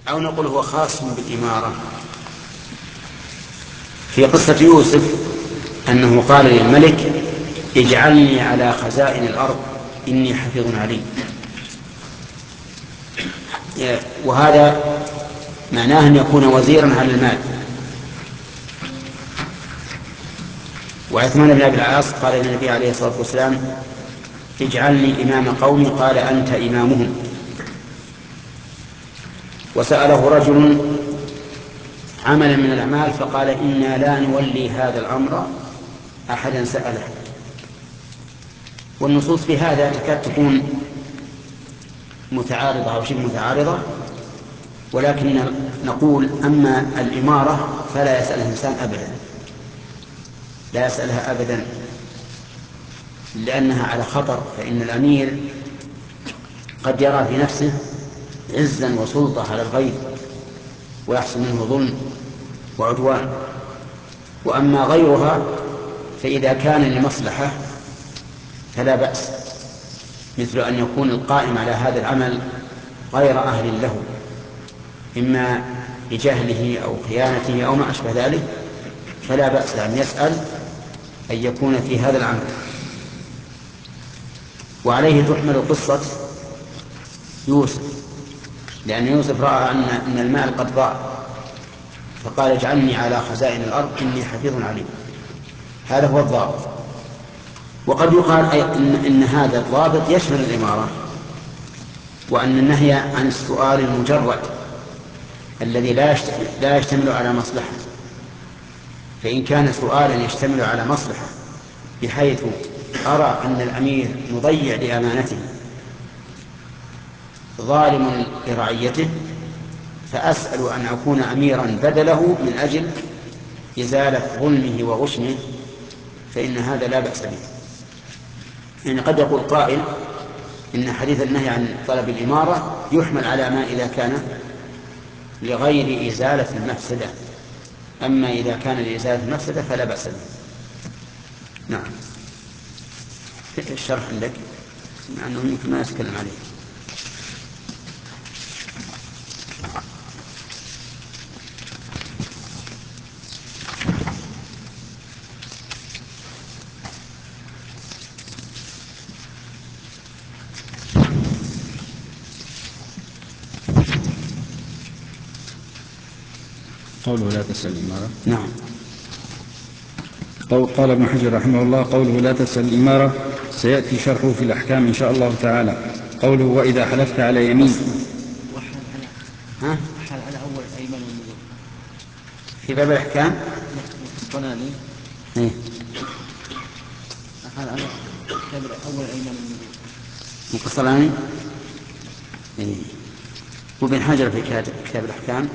أو نقول هو خاص بالإمارة. في قصة يوسف أنه قال للملك اجعلني على خزائن الأرض إني حفيظ عليم، وهذا معناه أن يكون وزيرا على المال. وعثمان بن أبي العاص قال للنبي عليه الصلاة والسلام اجعلني إمام قومي، قال أنت إمامهم. وسأله رجل عملا من الأعمال فقال إنا لا نولي هذا الأمر أحدا سأله. والنصوص في هذا تكاد تكون متعارضة أو شبه متعارضة، ولكن نقول أما الإمارة فلا يسألها الإنسان أبدا، لا يسألها أبدا، لأنها على خطر. فإن الأمير قد يرى في نفسه عزا وسلطة على الغير ويحصل منه ظلم وعدوان. وأما غيرها فإذا كان لمصلحة فلا بأس، مثل أن يكون القائم على هذا العمل غير أهل له، إما لجهله أو خيانته أو ما أشبه ذلك، فلا بأس أن يسأل أن يكون في هذا العمل. وعليه تحمل قصة يوسف، لأن يوسف رأى أن المال قد ضاع فقال اجعلني على خزائن الأرض إني حفيظ عليم. هذا هو الضابط. وقد يقال إن هذا الضابط يشمل الإمارة، وأن النهي عن السؤال المجرد الذي لا يشتمل على مصلحة. فإن كان سؤالا يشتمل على مصلحة بحيث أرى أن الأمير مضيع لأمانته ظالم لرعيته فأسأل أن أكون أميرا بدله من أجل إزالة ظلمه وغشمه، فإن هذا لا بأس به. يعني قد يقول قائل إن حديث النهي عن طلب الإمارة يحمل على ما إذا كان لغير إزالة المفسدة، أما إذا كان لإزالة المفسدة فلا بأس به. نعم. الشرح عندك مع أنه يمكن ما يتكلم عليه. قوله لا تسأل الإمارة. نعم. قال ابن حجر رحمه الله قوله لا تسأل الإمارة سيأتي شرحه في الأحكام إن شاء الله تعالى. قوله وإذا حلفت على يمين حال على أول أيمن والنذور في باب الأحكام الصناني حال على أول أيمن والنذور القسطلاني وابن حجر في كتاب الأحكام.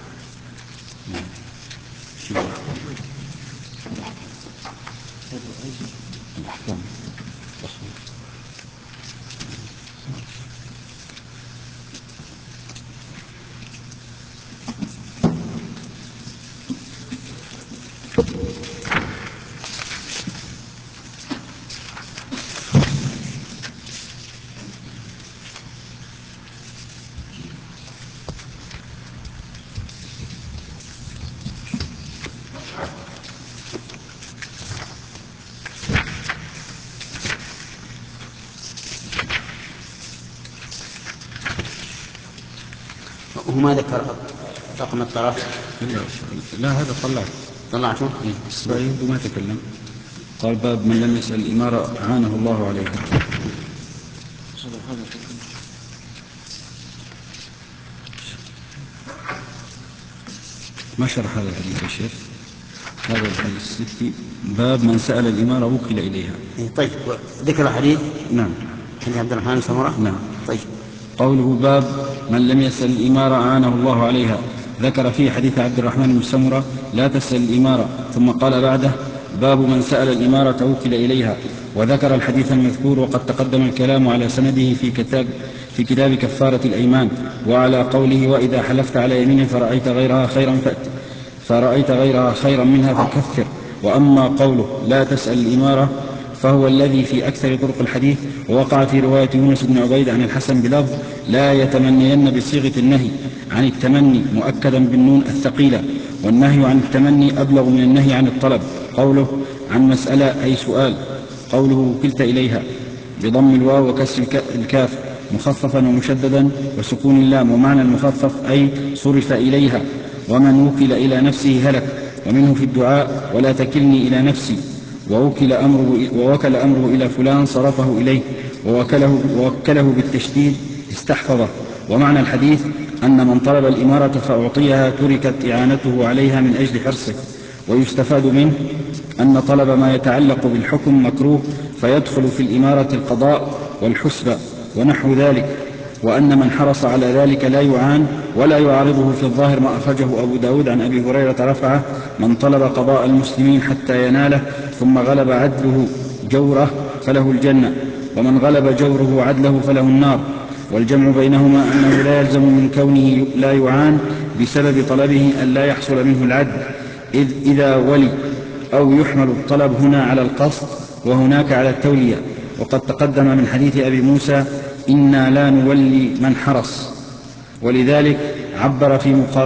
وما ذكر رقم الطرف؟ لا هذا طلعته؟ إسرائيل ما تكلم. قال باب من لم يسأل الإمارة أعانه الله عليها. ما شرح هذا الحديث يا شيخ؟ هذا الحديث الستي باب من سأل الإمارة وكل إليها. طيب ذكر الحديث. نعم. حديث عبد الرحمن بن سمرة. نعم. طيب. قوله باب من لم يسأل الإمارة أعانه الله عليها، ذكر فيه حديث عبد الرحمن بن سمرة لا تسأل الإمارة، ثم قال بعده باب من سأل الإمارة وكل إليها، وذكر الحديث المذكور وقد تقدم الكلام على سنده في كتاب كفارة الأيمان، وعلى قوله وإذا حلفت على يمين فرأيت غيرها خيرا منها فكفر. وأما قوله لا تسأل الإمارة فهو الذي في أكثر طرق الحديث. ووقع في رواية يونس بن عبيد عن الحسن بلفظ لا يتمنين بصيغة النهي عن التمني مؤكدا بالنون الثقيلة، والنهي عن التمني أبلغ من النهي عن الطلب. قوله عن مسألة أي سؤال، قوله وكلت إليها بضم الواو وكسر الكاف مخففا ومشددا وسكون اللام، ومعنى المخفف أي صرف إليها. ومن وكل إلى نفسه هلك. ومنه في الدعاء ولا تكلني إلى نفسي، ووكل أمره إلى فلان صرفه إليه، ووكله بالتشديد استحفظه. ومعنى الحديث أن من طلب الإمارة فأعطيها تركت إعانته عليها من أجل حرصه. ويستفاد منه أن طلب ما يتعلق بالحكم مكروه، فيدخل في الإمارة القضاء والحسبة ونحو ذلك، وأن من حرص على ذلك لا يعان ولا يعارضه في الظاهر ما أخرجه أبو داود عن أبي هريرة رفعه: من طلب قضاء المسلمين حتى يناله ثم غلب عدله جوره فله الجنة، ومن غلب جوره عدله فله النار. والجمع بينهما أنه لا يلزم من كونه لا يعان بسبب طلبه أن لا يحصل منه العدل، إذا ولي، أو يحمل الطلب هنا على القصد وهناك على التولية. وقد تقدم من حديث أبي موسى إنا لا نولي من حرص، ولذلك عبر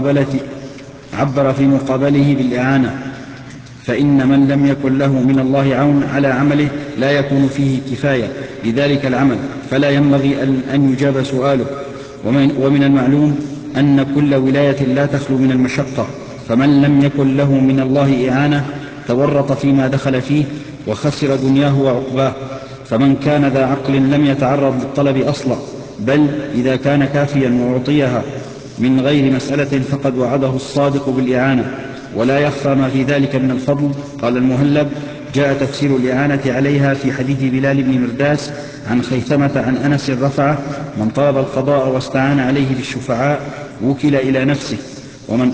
في مقابله بالإعانة، فإن من لم يكن له من الله عون على عمله لا يكون فيه كفاية لذلك العمل، فلا ينبغي أن يجاب سؤاله. ومن المعلوم أن كل ولاية لا تخلو من المشقة، فمن لم يكن له من الله إعانة تورط فيما دخل فيه وخسر دنياه وعقباه. فمن كان ذا عقل لم يتعرض للطلب أصلا، بل إذا كان كافيا وأعطيها من غير مسألة فقد وعده الصادق بالإعانة، ولا يخفى ما في ذلك من الفضل. قال المهلب: جاء تفسير الإعانة عليها في حديث بلال بن مرداس عن خيثمة عن أنس رفعه: من طلب القضاء واستعان عليه بالشفعاء وكل إلى نفسه، ومن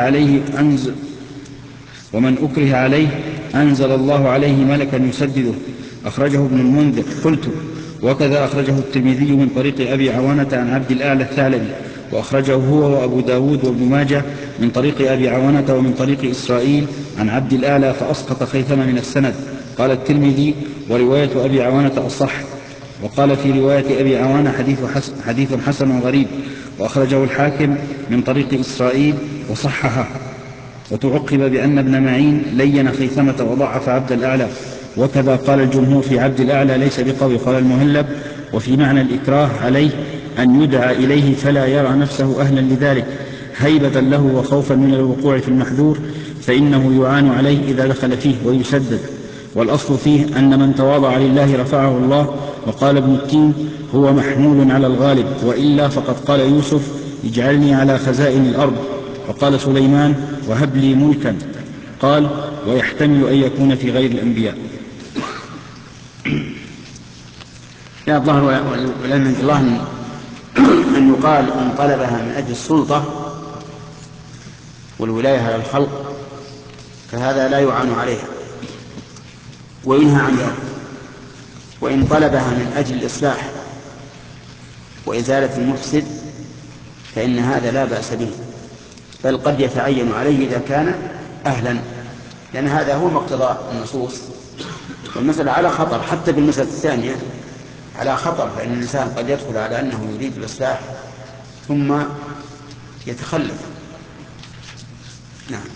أكره عليه أنزل الله عليه ملكا يسدده. أخرجه ابن المنذر. قلت: وكذا أخرجه الترمذي من طريق أبي عوانة عن عبد الأعلى الثعلبي، وأخرجه هو وأبو داود وابن ماجه من طريق أبي عوانة ومن طريق إسرائيل عن عبد الأعلى، فأسقط خيثمة من السند. قال الترمذي: ورواية أبي عوانة أصح. وقال في رواية أبي عوانة حديث حسن غريب. وأخرجه الحاكم من طريق إسرائيل وصححه. وتعقب بأن ابن معين لين خيثمة وضعف عبد الأعلى، وكذا قال الجمهور في عبد الأعلى ليس بقوي. قال المهلب: وفي معنى الإكراه عليه أن يدعى إليه فلا يرى نفسه أهلا لذلك هيبة له وخوفا من الوقوع في المحذور، فإنه يعان عليه إذا دخل فيه ويسدد. والأصل فيه أن من تواضع لله رفعه الله. وقال ابن التين: هو محمول على الغالب، وإلا فقد قال يوسف: اجعلني على خزائن الأرض. وقال سليمان: وهب لي ملكا. قال: ويحتمل أن يكون في غير الأنبياء. لا الظاهر والعلم عند الله أن يقال إن طلبها من أجل السلطة والولاية على الخلق فهذا لا يعان عليها وينهى عن ذلك. وإن طلبها من أجل الإصلاح وإزالة المفسد فإن هذا لا بأس به، بل قد يتعين عليه إذا كان أهلا، لأن هذا هو مقتضى النصوص. والمسألة على خطر، حتى بالمسألة الثانية على خطر، فإن الإنسان قد يدخل على أنه يريد الإصلاح ثم يتخلف. نعم.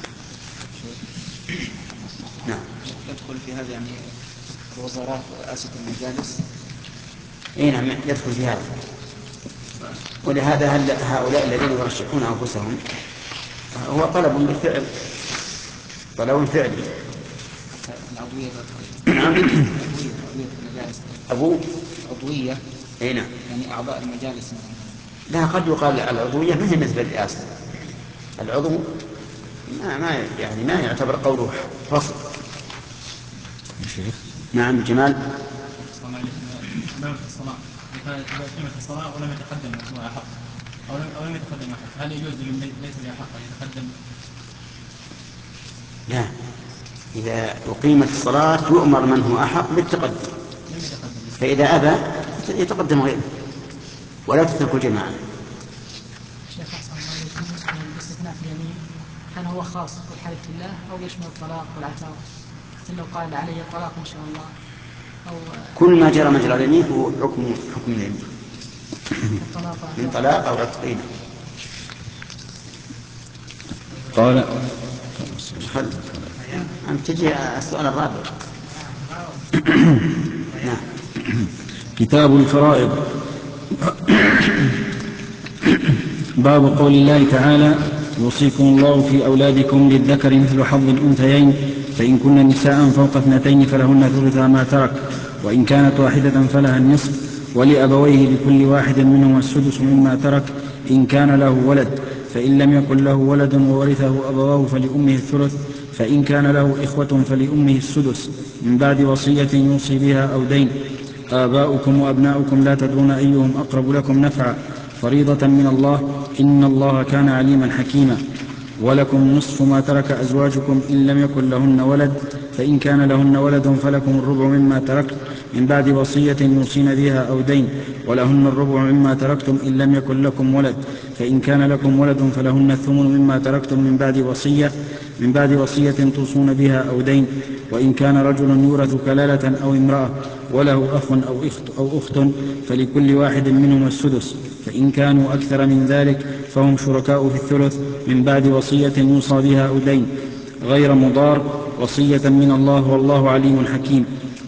نعم. يدخل في هذا يعني الوزارات ورئاسة المجالس. اي نعم يدخل في هذا. ولهذا هؤلاء الذين يرشحون أنفسهم هو طلب بالفعل، طلب فعلي. العضوية نعم. أبو عضوية. اي نعم. يعني أعضاء المجالس. لا، قد يقال العضوية ما هي مثل الرئاسة. العضو ما يعتبر قوله فصل. نعم جمال. إمامة الصلاة إذا أقيمت الصلاة ولم يتقدم أحد أو لم يتقدم أحد، هل يجوز لمن ليس له حق أن يتقدم؟ لا، إذا أقيمت الصلاة يؤمر من هو أحق بالتقدم، فإذا أبى يتقدم غيره ولا تترك الجماعة. شيخ أحسن الله إليكم، بالنسبة للاستثناء في اليمين هل هو خاص بالحلف بالله أو يشمل الطلاق والعتاق؟ لو قال علي الطلاق إن شاء الله أو كل ما جرى مجرى اليمين هو حكم اليمين الطلاق من طلاق أو عتق. قال أنت تجي السؤال الرابع. نعم. كتاب الفرائض. باب قول الله تعالى: يوصيكم الله في أولادكم للذكر مثل حظ الأنثيين، فإن كن نساء فوق 2 فلهن ثلثا ما ترك، وإن كانت واحدة فلها النصف، ولأبويه لكل واحد منهما السدس مما ترك إن كان له ولد، فإن لم يكن له ولد وورثه أبواه فلأمه الثلث، فإن كان له إخوة فلأمه السدس من بعد وصية يوصي بها أو دين. آباؤكم وأبناؤكم لا تدرون أيهم أقرب لكم نفعا، فريضة من الله، إن الله كان عليما حكيما. ولكم نصف ما ترك أزواجكم إن لم يكن لهن ولد، فإن كان لهن ولد فلكم الربع مما تركت من بعد وصية يوصين بها أو دين، ولهن الربع مما تركتم إن لم يكن لكم ولد، فإن كان لكم ولد فلهن الثمن مما تركتم من بعد وصية توصون بها أو دين. وإن كان رجل يورث كلالة أو امرأة وله أخ أو أخت فلكل واحد منهما السدس، فإن كانوا أكثر من ذلك فهم شركاء في الثلث من بعد وصية يوصى بها أو دين غير مضار، وصية من الله، والله عليم حكيم.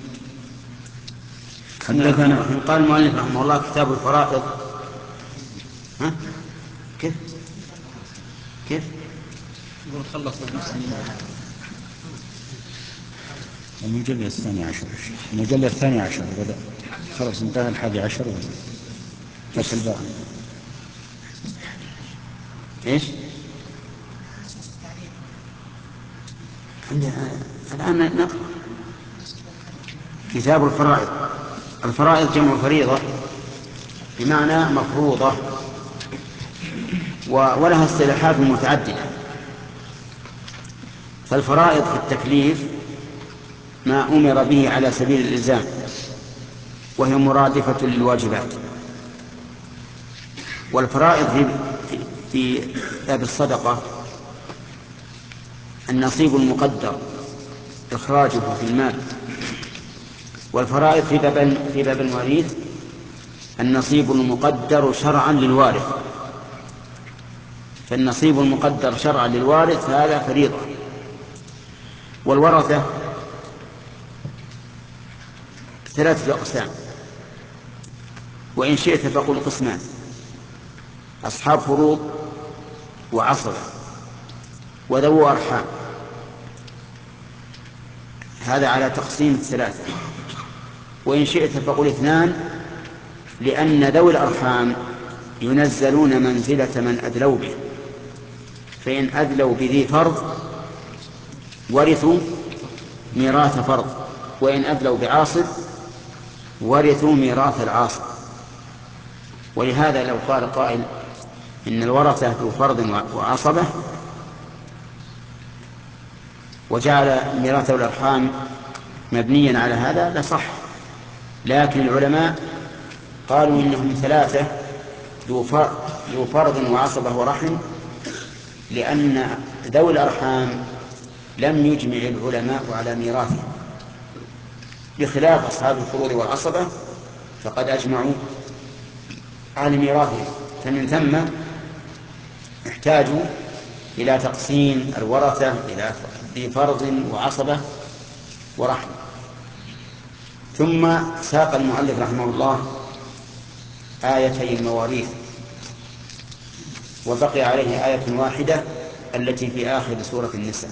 حدثنا. قال المؤلف رحمه الله: كتاب الفرائض. كيف يقول خلص المجلد 12. المجلد 12 بدأ خلاص، انتهى 11 فصل باقي. ايش؟ الآن نقرأ كتاب الفرائض. الفرائض جمع فريضة بمعنى مفروضة، ولها اصطلاحات متعددة. فالفرائض في التكليف ما أمر به على سبيل الإلزام، وهي مرادفة للواجبات. والفرائض في باب الصدقة النصيب المقدر إخراجه في المال. والفرائض في باب المواريث النصيب المقدر شرعا للوارث. فالنصيب المقدر شرعا للوارث هذا فريضة. والورثة 3 أقسام، وإن شئت فقل قسمان: أصحاب فروض، وعصبة، وذو أرحام. هذا على تقسيم 3. وإن شئت فقل 2، لأن ذوي الأرحام ينزلون منزلة من أدلوا به، فإن أدلوا بذي فرض ورثوا ميراث فرض، وإن أدلوا بعاصب ورثوا ميراث العاصب. ولهذا لو قال قائل إن الورثة ذو فرض وعصبة وجعل ميراث الأرحام مبنيا على هذا لصح، لكن العلماء قالوا إنهم 3: ذو فرض وعصبة ورحم، لأن ذوي الأرحام لم يجمع العلماء على ميراثهم، بخلاف أصحاب الفروض والعصبة فقد أجمعوا على ميراثهم. فمن ثم احتاجوا إلى تقسيم الورثة إلى ذي فرض وعصبة ورحم. ثم ساق المؤلف رحمه الله آيتي المواريث، وبقي عليه آية واحدة التي في آخر سورة النساء.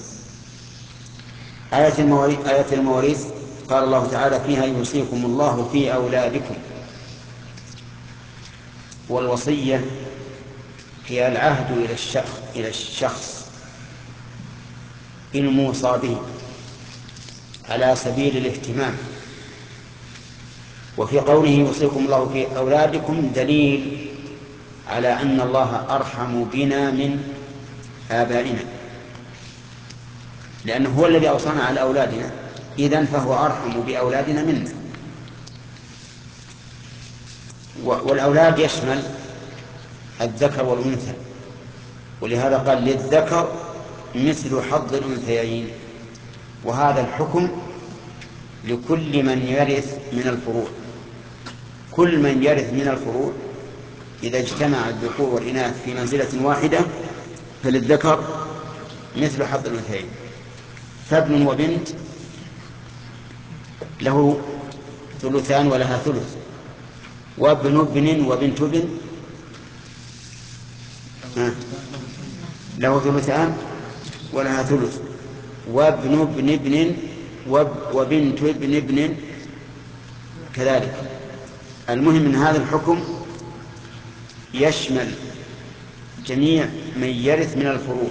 آية المواريث قال الله تعالى فيها: يوصيكم الله في أولادكم. والوصية هي العهد إلى الشخص الموصى به على سبيل الاهتمام. وفي قوله يوصيكم الله في أولادكم دليل على أن الله أرحم بنا من آبائنا، لأنه هو الذي أوصانا على أولادنا، إذن فهو أرحم بأولادنا منا. والأولاد يشمل الذكر والأنثى، ولهذا قال: للذكر مثل حظ الأنثيين. وهذا الحكم لكل من يرث من الفروع. كل من يرث من الفروع إذا اجتمع الذكور والإناث في منزلة واحدة فللذكر مثل حظ الأنثيين. فابن وبنت له ثلثان ولها ثلث، وابن ابن وبنت ابن له ثلثان ولها ثلث، وابن ابن ابن وبنت ابن ابن كذلك. المهم من هذا الحكم يشمل جميع من يرث من الفروع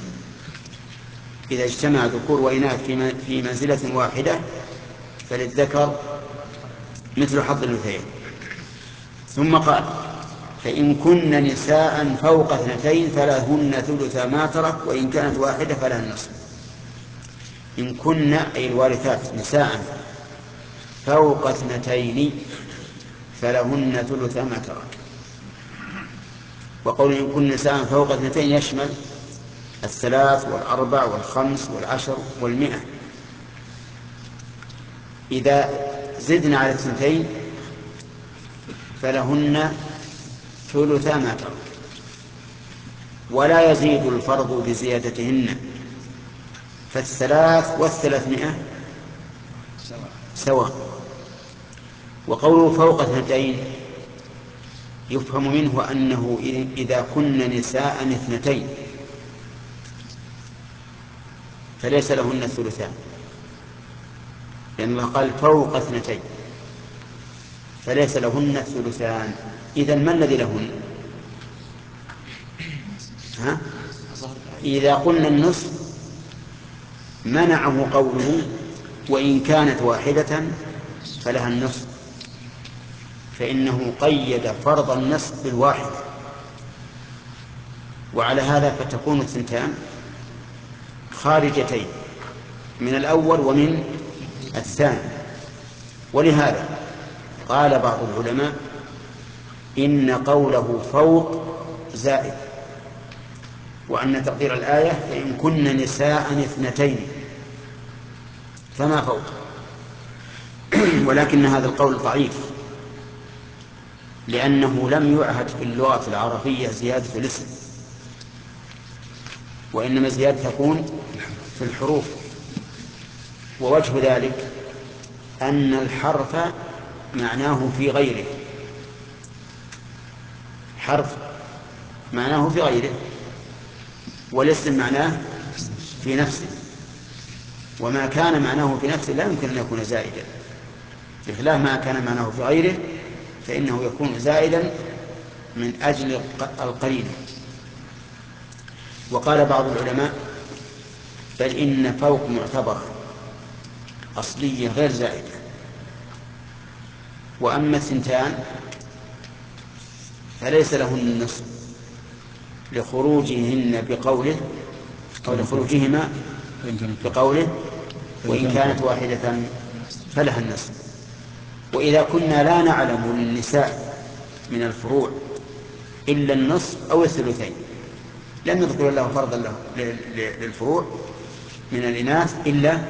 إذا اجتمع ذكور وإناث في منزلة واحدة فللذكر مثل حظ الأنثيين. ثم قال: فإن كن نساء فوق 2 فلهن ثلث ما ترك وإن كانت واحدة فلها النصف. إن كن أي الوارثات نساء فوق 2 فلهن ثلث ما ترك. وقول إن كن نساء فوق 2 يشمل 3 و4 و5 و10 و100. إذا زدنا على 2 فلهن ثلث ما ترك، ولا يزيد الفرض بزيادتهن، فال3 وال300 سواء. وقوله فوق 2 يفهم منه أنه إذا كن نساء 2 فليس لهن الثلثان، لأن الله قال فوق 2 فليس لهن الثلثان. إذن ما الذي لهن؟ إذا قلنا النصف منعه قوله وإن كانت واحدة فلها النصف، فإنه قيد فرض النصف بالواحد، وعلى هذا فتكون 2 خارجتين من الأول ومن الثاني. ولهذا قال بعض العلماء إن قوله فوق زائد، وأن تقدير الآية فإن كن نساء 2 فما فوق. ولكن هذا القول ضعيف، لأنه لم يعهد في اللغة العربية زيادة الاسم، وإنما زيادة تكون في الحروف. ووجه ذلك أن الحرف معناه في غيره، حرف معناه في غيره، والاسم معناه في نفسه، وما كان معناه في نفسه لا يمكن أن يكون زائدا، بخلاف ما كان معناه في غيره فإنه يكون زائدا من أجل القرين. وقال بعض العلماء بل إن فوق معتبرة أصلية غير زائدة. وأما 2 فليس لهن النصف لخروجهن بقوله أو لخروجهما بقوله وإن كانت واحدة فلها النصف. وإذا كنا لا نعلم للنساء من الفروع إلا النصف أو الثلثين لم نذكر الله فرضا للفروع من الإناث إلا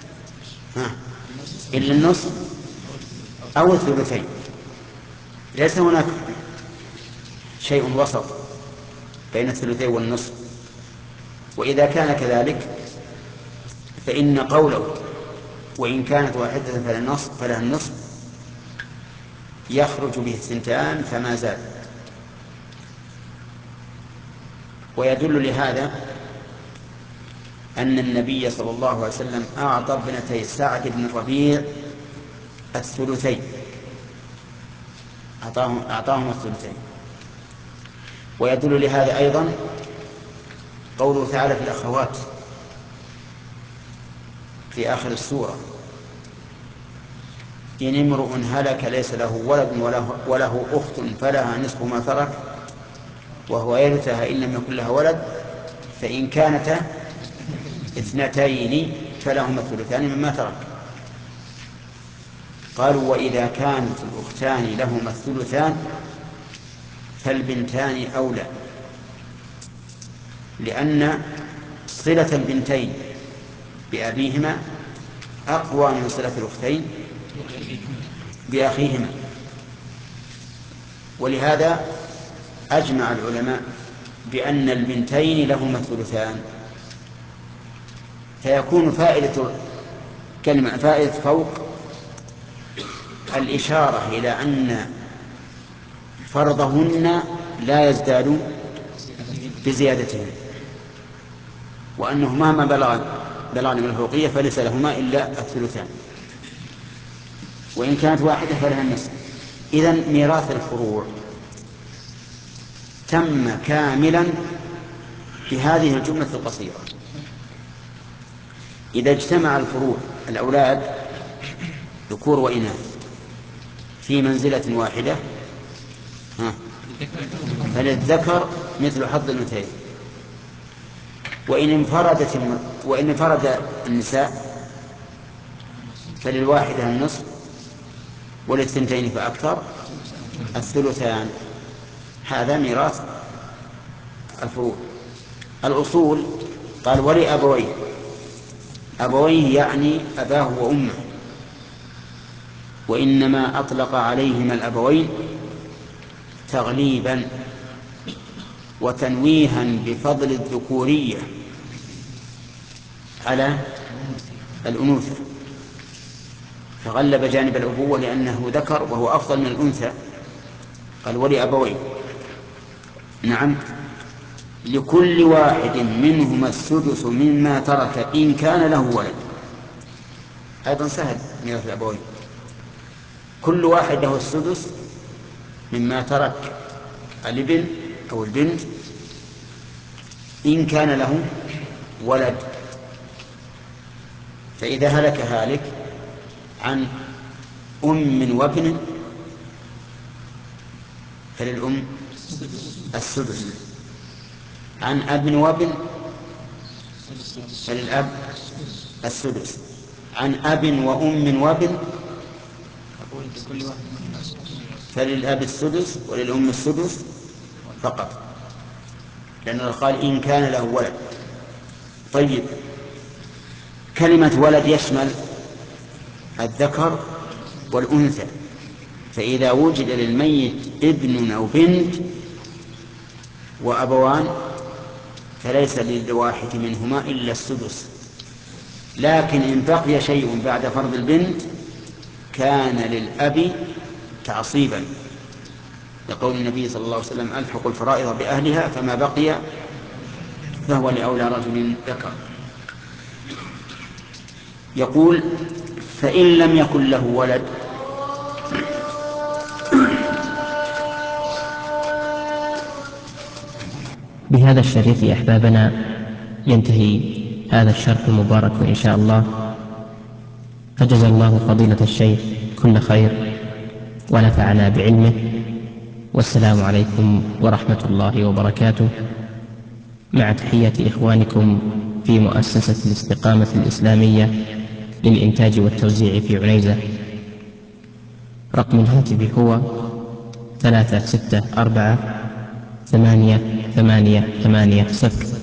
النصف أو الثلثين، ليس هناك شيء وسط بين الثلثين والنصف. وإذا كان كذلك فإن قوله وإن كانت واحدة فلها النصف يخرج به 2 فما زاد. ويدل لهذا أن النبي صلى الله عليه وسلم أعطى ابنتي سعد بن الربيع الثلثين، أعطاهم الثلثين. ويدل لهذا أيضا قوله تعالى في الأخوات في آخر السورة إن امرؤ هلك ليس له ولد وله أخت فلها نصف ما ترك وهو يرثها إن لم يكن لها ولد فإن كانتا 2 فلهما الثلثان مما ترك. قالوا وإذا كانت الأختان لهما الثلثان فالبنتان أولى، لأن صلة البنتين بأبيهما أقوى من صلة الأختين بأخيهما. ولهذا أجمع العلماء بأن البنتين لهما الثلثان، فيكون فائدة فوق الإشارة إلى أن فرضهن لا يزداد بزيادتهن، وأنه مهما بلغن من الفوقية فليس لهما إلا الثلثان، وإن كانت واحدة فلها النصف. إذن ميراث الفروع تم كاملا بهذه الجملة القصيرة. إذا اجتمع الفروع الأولاد ذكور وإناث في منزلة واحدة فللذكر مثل حظ الأنثيين، وإن انفرد النساء فللواحدة النصف وللثنتين فأكثر الثلثان. هذا ميراث الفروع. الأصول قال ولأبويه، أبويه يعني أباه وأمه، وإنما أطلق عليهما الأبوين تغليبا وتنويها بفضل الذكورية على الأنوثة، فغلب جانب الأبوة لأنه ذكر وهو أفضل من الأنثى. قال ولأبويه، نعم، لكل واحد منهما السدس مما ترك إن كان له ولد. أيضا سهل ميراث الأبوين، كل واحد له السدس مما ترك الابن أو البنت إن كان له ولد. فإذا هلك هالك عن أم وابن فللأم السدس، عن أب وابن فللأب السدس، عن أب وأم وابن فللأب السدس وللأم السدس فقط، لأنه قال إن كان له ولد. طيب، كلمة ولد يشمل الذكر والأنثى، فإذا وجد للميت ابن أو بنت وأبوان فليس للواحد منهما إلا السدس، لكن إن بقي شيء بعد فرض البنت كان للأب تعصيبا، لقول النبي صلى الله عليه وسلم ألحق الفرائض بأهلها فما بقي فهو لأولى رجل ذكر. يقول فإن لم يكن له ولد بهذا الشريط أحبابنا ينتهي هذا الشرح المبارك إن شاء الله، فجزا الله فضيلة الشيخ كل خير ونفعنا بعلمه، والسلام عليكم ورحمة الله وبركاته، مع تحية إخوانكم في مؤسسة الاستقامة الإسلامية للإنتاج والتوزيع في عنيزة. رقم الهاتف هو 364 888 0.